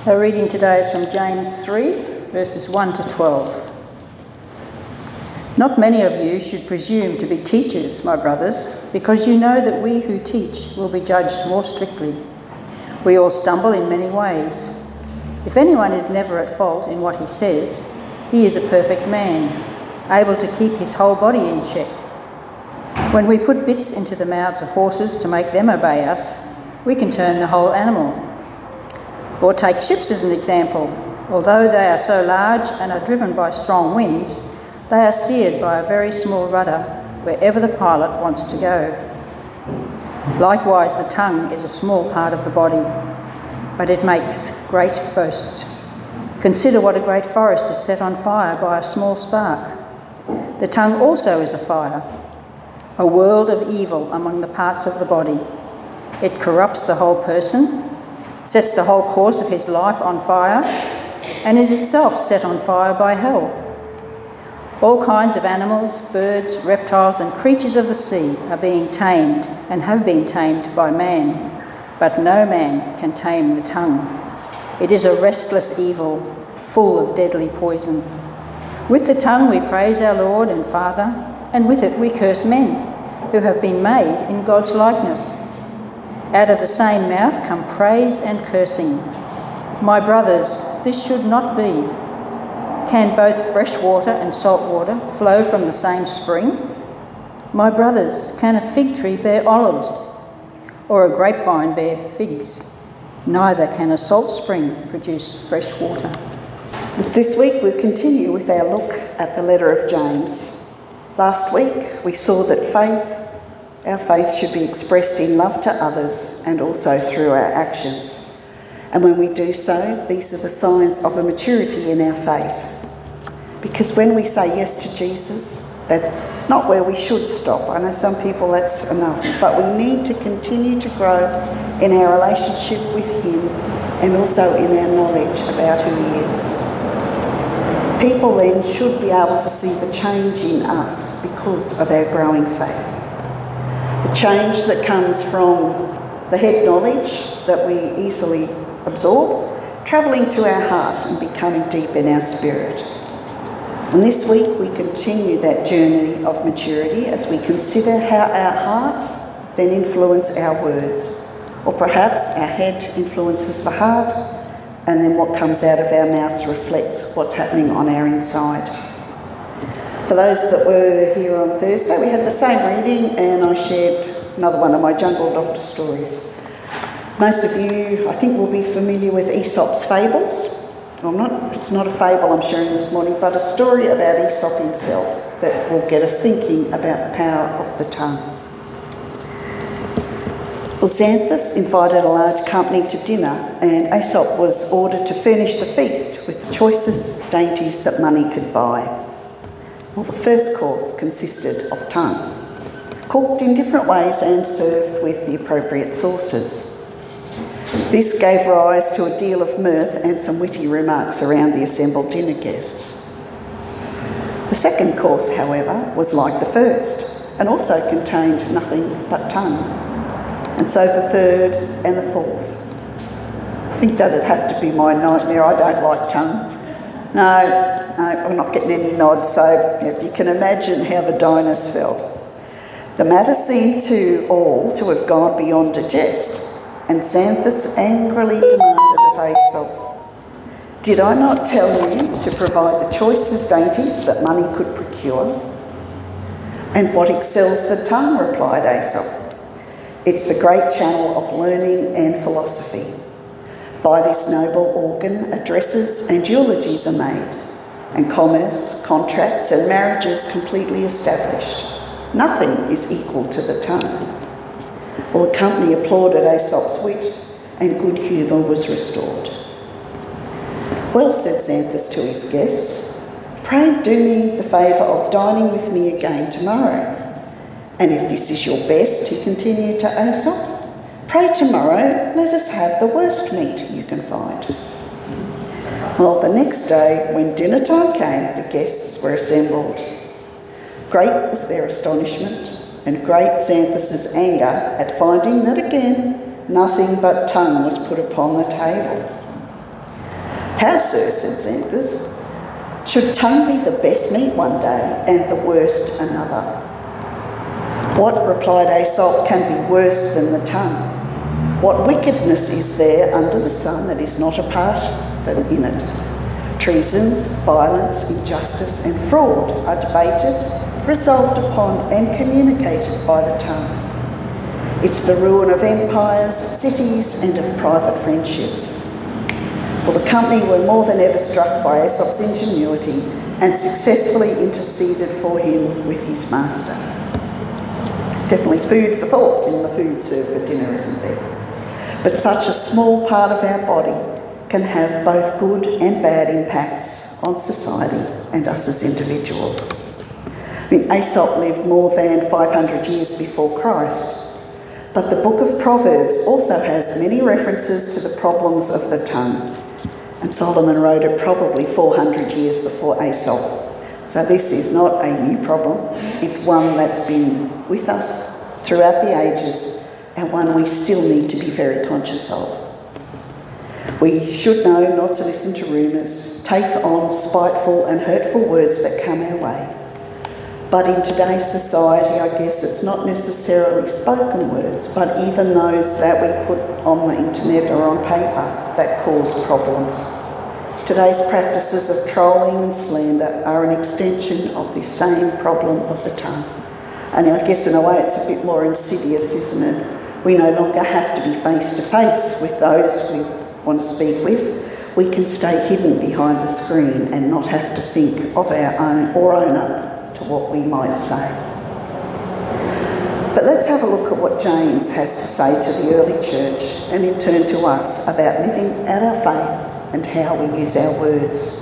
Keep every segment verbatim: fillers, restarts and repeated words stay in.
Our reading today is from James three, verses one to twelve. Not many of you should presume to be teachers, my brothers, because you know that we who teach will be judged more strictly. We all stumble in many ways. If anyone is never at fault in what he says, he is a perfect man, able to keep his whole body in check. When we put bits into the mouths of horses to make them obey us, we can turn the whole animal. Or take ships as an example. Although they are so large and are driven by strong winds, they are steered by a very small rudder wherever the pilot wants to go. Likewise, the tongue is a small part of the body, but it makes great boasts. Consider what a great forest is set on fire by a small spark. The tongue also is a fire, a world of evil among the parts of the body. It corrupts the whole person, sets the whole course of his life on fire, and is itself set on fire by hell. All kinds of animals, birds, reptiles, and creatures of the sea are being tamed and have been tamed by man, but no man can tame the tongue. It is a restless evil, full of deadly poison. With the tongue we praise our Lord and Father, and with it we curse men who have been made in God's likeness. Out of the same mouth come praise and cursing. My brothers, this should not be. Can both fresh water and salt water flow from the same spring? My brothers, can a fig tree bear olives, or a grapevine bear figs? Neither can a salt spring produce fresh water. This week we continue with our look at the letter of James. Last week we saw that faith Our faith should be expressed in love to others and also through our actions. And when we do so, these are the signs of a maturity in our faith. Because when we say yes to Jesus, that's not where we should stop. I know some people that's enough, but we need to continue to grow in our relationship with him and also in our knowledge about who he is. People then should be able to see the change in us because of our growing faith. The change that comes from the head knowledge that we easily absorb, travelling to our heart and becoming deep in our spirit. And this week we continue that journey of maturity as we consider how our hearts then influence our words, or perhaps our head influences the heart, and then what comes out of our mouths reflects what's happening on our inside. For those that were here on Thursday, we had the same reading and I shared another one of my Jungle Doctor stories. Most of you, I think, will be familiar with Aesop's fables. Well, not, it's not a fable I'm sharing this morning, but a story about Aesop himself that will get us thinking about the power of the tongue. Well, Xanthus invited a large company to dinner and Aesop was ordered to furnish the feast with the choicest dainties that money could buy. Well, the first course consisted of tongue, cooked in different ways and served with the appropriate sauces. This gave rise to a deal of mirth and some witty remarks around the assembled dinner guests. The second course, however, was like the first and also contained nothing but tongue. And so the third and the fourth. I think that'd have to be my nightmare. I don't like tongue. No, no, I'm not getting any nods, so you can imagine how the diners felt. The matter seemed to all to have gone beyond a jest, and Xanthus angrily demanded of Aesop, "Did I not tell you to provide the choicest dainties that money could procure?" "And what excels the tongue?" replied Aesop. "It's the great channel of learning and philosophy. By this noble organ, addresses and eulogies are made, and commerce, contracts and marriages completely established. Nothing is equal to the tongue." Well, the company applauded Aesop's wit, and good humour was restored. "Well," said Xanthus to his guests, "pray do me the favour of dining with me again tomorrow. And if this is your best," he continued to Aesop, "pray tomorrow let us have the worst meat you can find." Well, the next day, when dinner time came, the guests were assembled. Great was their astonishment, and great Xanthus's anger at finding that again nothing but tongue was put upon the table. "How, sir," said Xanthus, "should tongue be the best meat one day and the worst another?" "What," replied Aesop, "can be worse than the tongue? What wickedness is there under the sun that is not a part than in it? Treasons, violence, injustice and fraud are debated, resolved upon and communicated by the tongue. It's the ruin of empires, cities and of private friendships." Well, the company were more than ever struck by Aesop's ingenuity and successfully interceded for him with his master. Definitely food for thought in the food served for dinner, isn't there? But such a small part of our body can have both good and bad impacts on society and us as individuals. I mean, Aesop lived more than five hundred years before Christ, but the book of Proverbs also has many references to the problems of the tongue, and Solomon wrote it probably four hundred years before Aesop. So this is not a new problem. It's one that's been with us throughout the ages and one we still need to be very conscious of. We should know not to listen to rumours, take on spiteful and hurtful words that come our way. But in today's society, I guess it's not necessarily spoken words, but even those that we put on the internet or on paper that cause problems. Today's practices of trolling and slander are an extension of this same problem of the tongue. And I guess in a way it's a bit more insidious, isn't it? We no longer have to be face to face with those we want to speak with. We can stay hidden behind the screen and not have to think of our own or own up to what we might say. But let's have a look at what James has to say to the early church and in turn to us about living out our faith and how we use our words.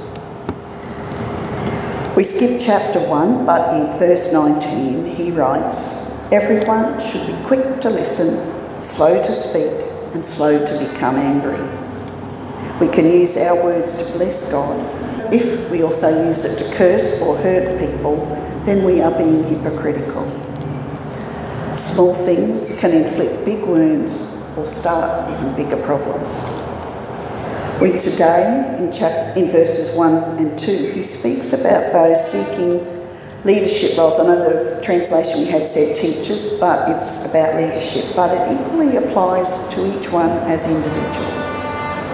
We skip chapter one, but in verse nineteen he writes, "Everyone should be quick to listen, slow to speak and slow to become angry." We can use our words to bless God. If we also use it to curse or hurt people, then we are being hypocritical. Small things can inflict big wounds or start even bigger problems. When today, in, chap- in verses one and two, he speaks about those seeking leadership roles. I know the translation we had said teachers, but it's about leadership. But it equally applies to each one as individuals.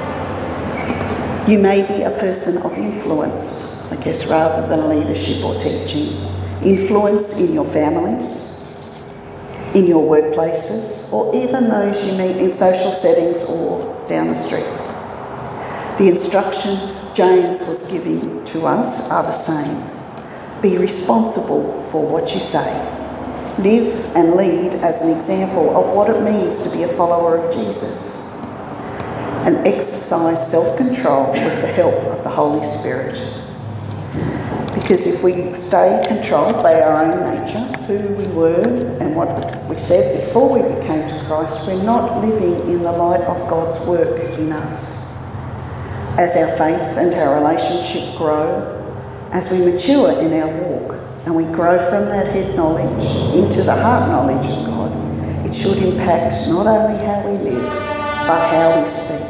You may be a person of influence, I guess, rather than leadership or teaching. Influence in your families, in your workplaces, or even those you meet in social settings or down the street. The instructions James was giving to us are the same. Be responsible for what you say. Live and lead as an example of what it means to be a follower of Jesus. And exercise self-control with the help of the Holy Spirit. Because if we stay controlled by our own nature, who we were and what we said before we became to Christ, we're not living in the light of God's work in us. As our faith and our relationship grow, as we mature in our walk and we grow from that head knowledge into the heart knowledge of God, it should impact not only how we live, but how we speak.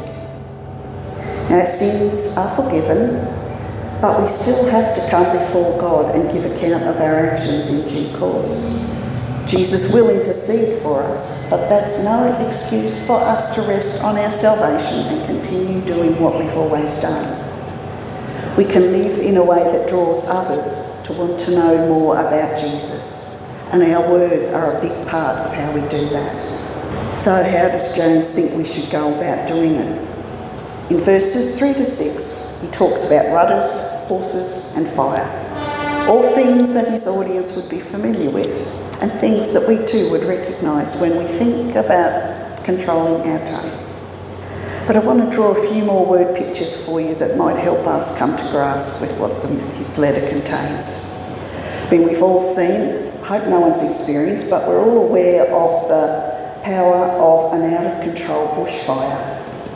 Our sins are forgiven, but we still have to come before God and give account of our actions in due course. Jesus will intercede for us, but that's no excuse for us to rest on our salvation and continue doing what we've always done. We can live in a way that draws others to want to know more about Jesus, and our words are a big part of how we do that. So how does James think we should go about doing it? In verses three to six, he talks about rudders, horses and fire, all things that his audience would be familiar with and things that we too would recognise when we think about controlling our tongues. But I want to draw a few more word pictures for you that might help us come to grasp with what the, his letter contains. I mean, we've all seen, I hope no one's experienced, but we're all aware of the power of an out-of-control bushfire.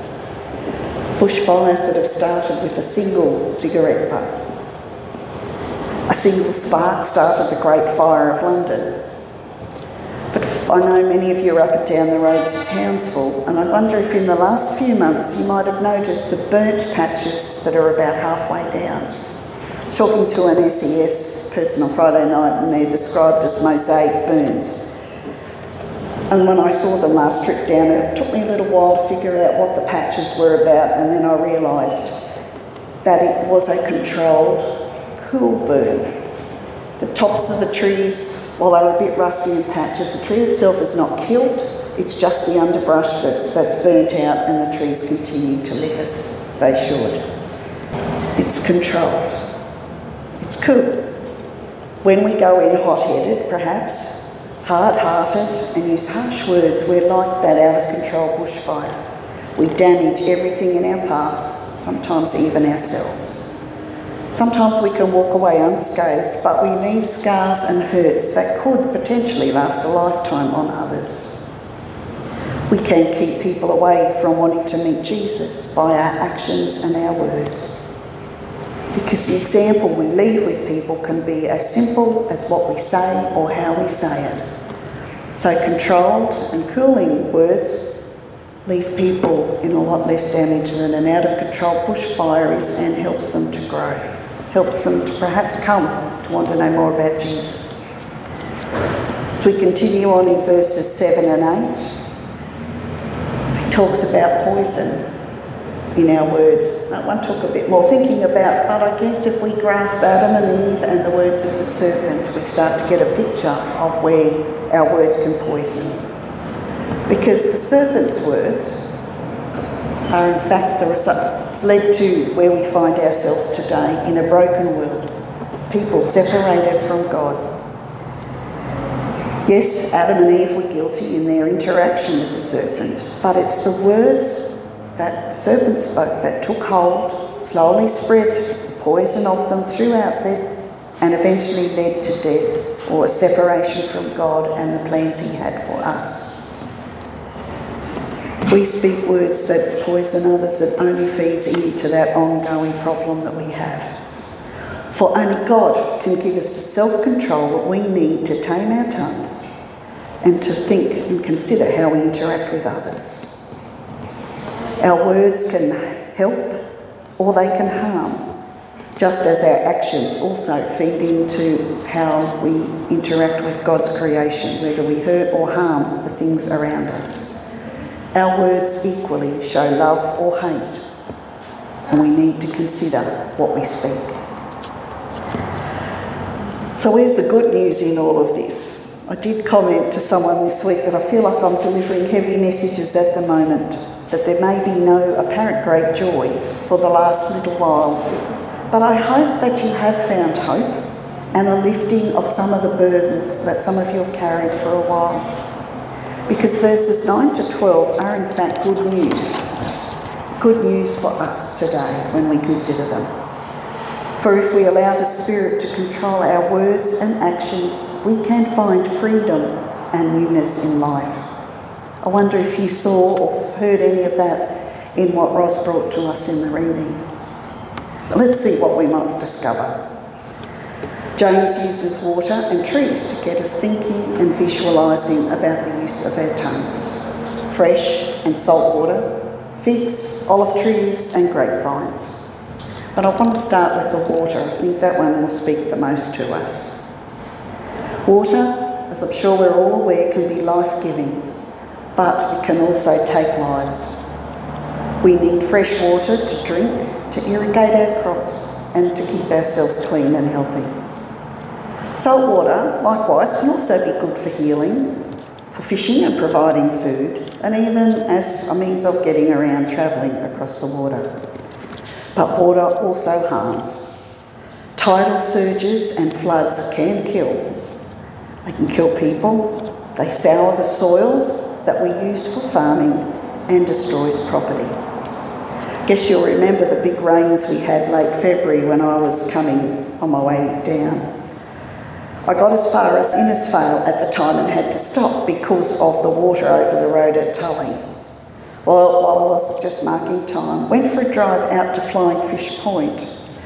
Bushfires that have started with a single cigarette butt. A single spark started the Great Fire of London. But I know many of you are up and down the road to Townsville, and I wonder if in the last few months you might have noticed the burnt patches that are about halfway down. I was talking to an S E S person on Friday night, and they're described as mosaic burns. And when I saw them last trip down, it took me a little while to figure out what the patches were about, and then I realised that it was a controlled, cool burn. The tops of the trees, while they're a bit rusty in patches, the tree itself is not killed, it's just the underbrush that's, that's burnt out, and the trees continue to live as they should. It's controlled. It's cool. When we go in hot-headed, perhaps, hard-hearted, and use harsh words, we're like that out-of-control bushfire. We damage everything in our path, sometimes even ourselves. Sometimes we can walk away unscathed, but we leave scars and hurts that could potentially last a lifetime on others. We can keep people away from wanting to meet Jesus by our actions and our words, because the example we leave with people can be as simple as what we say or how we say it. So controlled and cooling words leave people in a lot less damage than an out-of-control bushfire is, and helps them to grow, helps them to perhaps come to want to know more about Jesus. As we continue on in verses seven and eight, he talks about poison in our words. That one took a bit more thinking about, but I guess if we grasp Adam and Eve and the words of the serpent, we start to get a picture of where our words can poison. Because the serpent's words are in fact the results led to where we find ourselves today, in a broken world, people separated from God. Yes, Adam and Eve were guilty in their interaction with the serpent, but it's the words that the serpent spoke that took hold, slowly spread the poison of them throughout them, and eventually led to death or a separation from God and the plans he had for us. We speak words that poison others, that only feeds into that ongoing problem that we have. For only God can give us the self-control that we need to tame our tongues and to think and consider how we interact with others. Our words can help or they can harm, just as our actions also feed into how we interact with God's creation, whether we hurt or harm the things around us. Our words equally show love or hate, and we need to consider what we speak. So where's the good news in all of this? I did comment to someone this week that I feel like I'm delivering heavy messages at the moment, that there may be no apparent great joy for the last little while, but I hope that you have found hope and a lifting of some of the burdens that some of you have carried for a while. Because verses nine to twelve are in fact good news. Good news for us today when we consider them. For if we allow the Spirit to control our words and actions, we can find freedom and newness in life. I wonder if you saw or heard any of that in what Ross brought to us in the reading. Let's see what we might discover. James uses water and trees to get us thinking and visualising about the use of our tongues. Fresh and salt water, figs, olive trees and grapevines. But I want to start with the water. I think that one will speak the most to us. Water, as I'm sure we're all aware, can be life-giving, but it can also take lives. We need fresh water to drink, to irrigate our crops and to keep ourselves clean and healthy. Salt water, likewise, can also be good for healing, for fishing and providing food, and even as a means of getting around travelling across the water. But water also harms. Tidal surges and floods can kill. They can kill people, they sour the soils that we use for farming and destroys property. Guess you'll remember the big rains we had late February when I was coming on my way down. I got as far as Innisfail at the time and had to stop because of the water over the road at Tully. Well, while I was just marking time, went for a drive out to Flying Fish Point,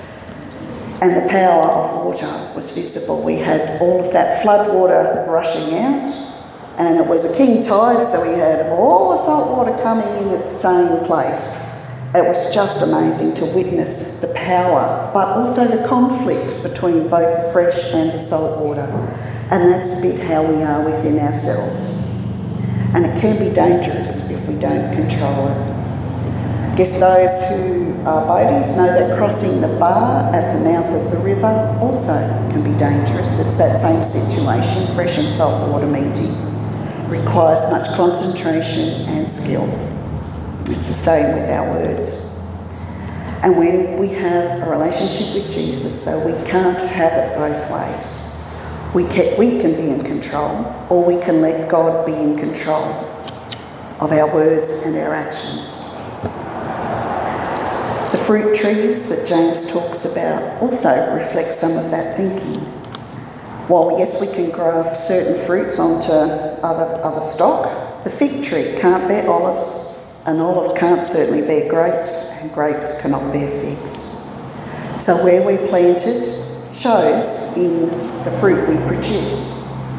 and the power of water was visible. We had all of that flood water rushing out, And it was a king tide, so we had all the salt water coming in at the same place. It was just amazing to witness the power, but also the conflict between both the fresh and the salt water. And that's a bit how we are within ourselves. And it can be dangerous if we don't control it. I guess those who are boaties know that crossing the bar at the mouth of the river also can be dangerous. It's that same situation, fresh and salt water meeting. It requires much concentration and skill. It's the same with our words. And when we have a relationship with Jesus, though, we can't have it both ways. We can, we can be in control, or we can let God be in control of our words and our actions. The fruit trees that James talks about also reflect some of that thinking. While yes, we can graft certain fruits onto other, other stock, the fig tree can't bear olives, an olive can't certainly bear grapes, and grapes cannot bear figs. So where we're planted shows in the fruit we produce.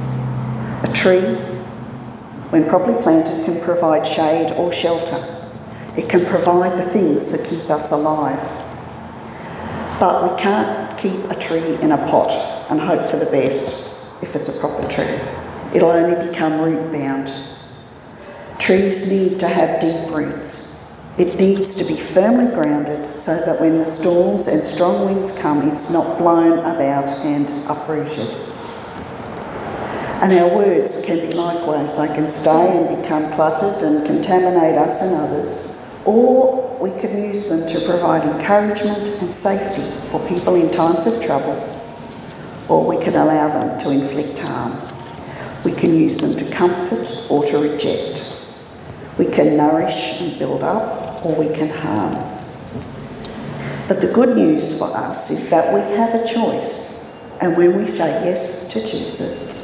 A tree, when properly planted, can provide shade or shelter. It can provide the things that keep us alive. But we can't keep a tree in a pot and hope for the best if it's a proper tree. It'll only become root bound. Trees need to have deep roots. It needs to be firmly grounded so that when the storms and strong winds come, it's not blown about and uprooted. And our words can be likewise. They can stay and become cluttered and contaminate us and others, or we can use them to provide encouragement and safety for people in times of trouble, or we can allow them to inflict harm. We can use them to comfort or to reject. We can nourish and build up, or we can harm. But the good news for us is that we have a choice, and when we say yes to Jesus,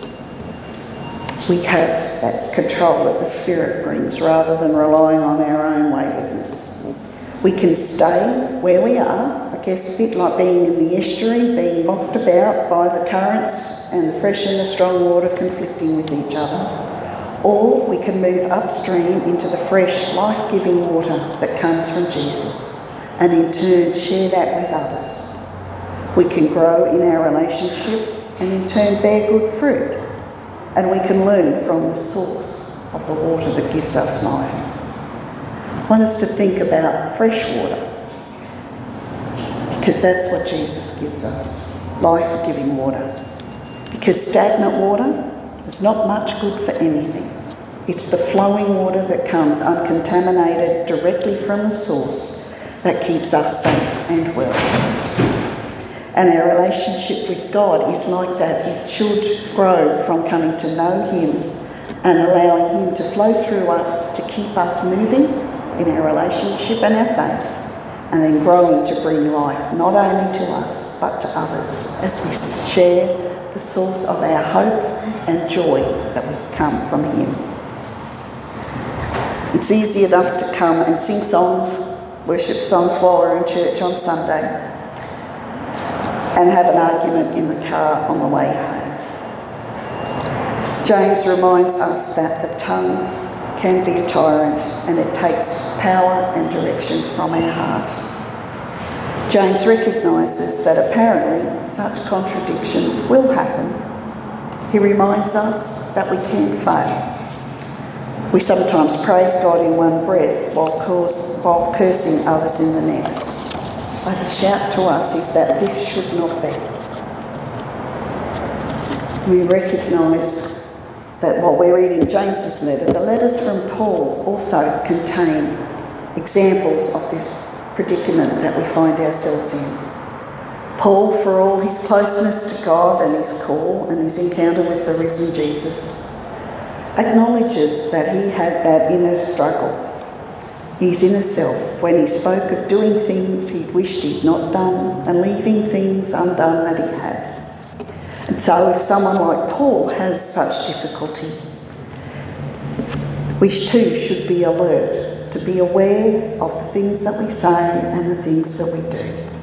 we have that control that the Spirit brings rather than relying on our own waywardness. We can stay where we are, I guess a bit like being in the estuary, being knocked about by the currents and the fresh and the strong water conflicting with each other. Or we can move upstream into the fresh, life-giving water that comes from Jesus, and in turn share that with others. We can grow in our relationship and in turn bear good fruit, and we can learn from the source of the water that gives us life. I want us to think about fresh water, because that's what Jesus gives us, life-giving water. Because stagnant water is not much good for anything. It's the flowing water that comes uncontaminated directly from the source that keeps us safe and well. And our relationship with God is like that. It should grow from coming to know Him and allowing Him to flow through us to keep us moving in our relationship and our faith, and then growing to bring life not only to us but to others as we share the source of our hope and joy that we come from Him. It's easy enough to come and sing songs, worship songs while we're in church on Sunday, and have an argument in the car on the way home. James reminds us that the tongue can be a tyrant, and it takes power and direction from our heart. James recognises that apparently such contradictions will happen. He reminds us that we can fail. We sometimes praise God in one breath while, cause, while cursing others in the next. But his shout to us is that this should not be. We recognise that what we read in James's letter, the letters from Paul also contain examples of this predicament that we find ourselves in. Paul, for all his closeness to God and his call and his encounter with the risen Jesus, acknowledges that he had that inner struggle, his inner self, when he spoke of doing things he wished he'd not done and leaving things undone that he had. And so if someone like Paul has such difficulty, we too should be alert, to be aware of the things that we say and the things that we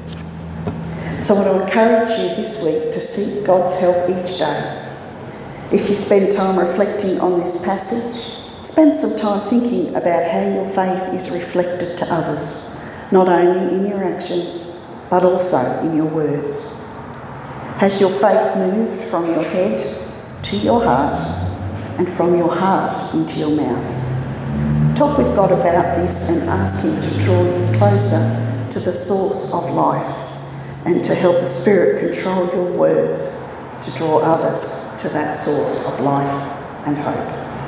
do. So I want to encourage you this week to seek God's help each day. If you spend time reflecting on this passage, spend some time thinking about how your faith is reflected to others, not only in your actions, but also in your words. Has your faith moved from your head to your heart, and from your heart into your mouth? Talk with God about this and ask Him to draw you closer to the source of life, and to help the Spirit control your words to draw others to that source of life and hope.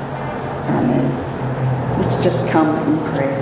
Amen. Let's just come in prayer.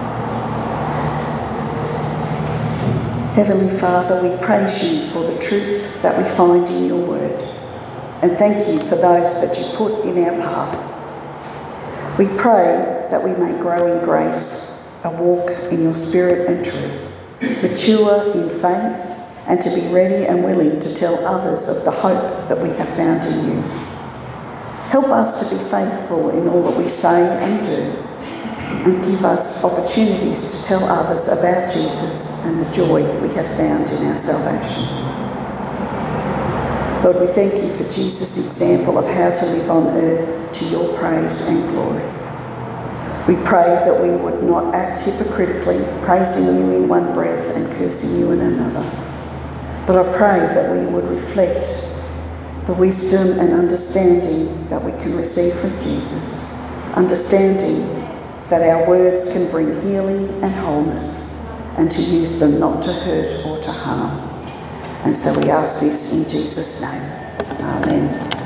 Heavenly Father, we praise you for the truth that we find in your word, and thank you for those that you put in our path. We pray that we may grow in grace, a walk in your spirit and truth, mature in faith, and to be ready and willing to tell others of the hope that we have found in you. Help us to be faithful in all that we say and do, and give us opportunities to tell others about Jesus and the joy we have found in our salvation. Lord, we thank you for Jesus' example of how to live on earth to your praise and glory. We pray that we would not act hypocritically, praising you in one breath and cursing you in another. But I pray that we would reflect the wisdom and understanding that we can receive from Jesus, understanding that our words can bring healing and wholeness, and to use them not to hurt or to harm. And so we ask this in Jesus' name. Amen.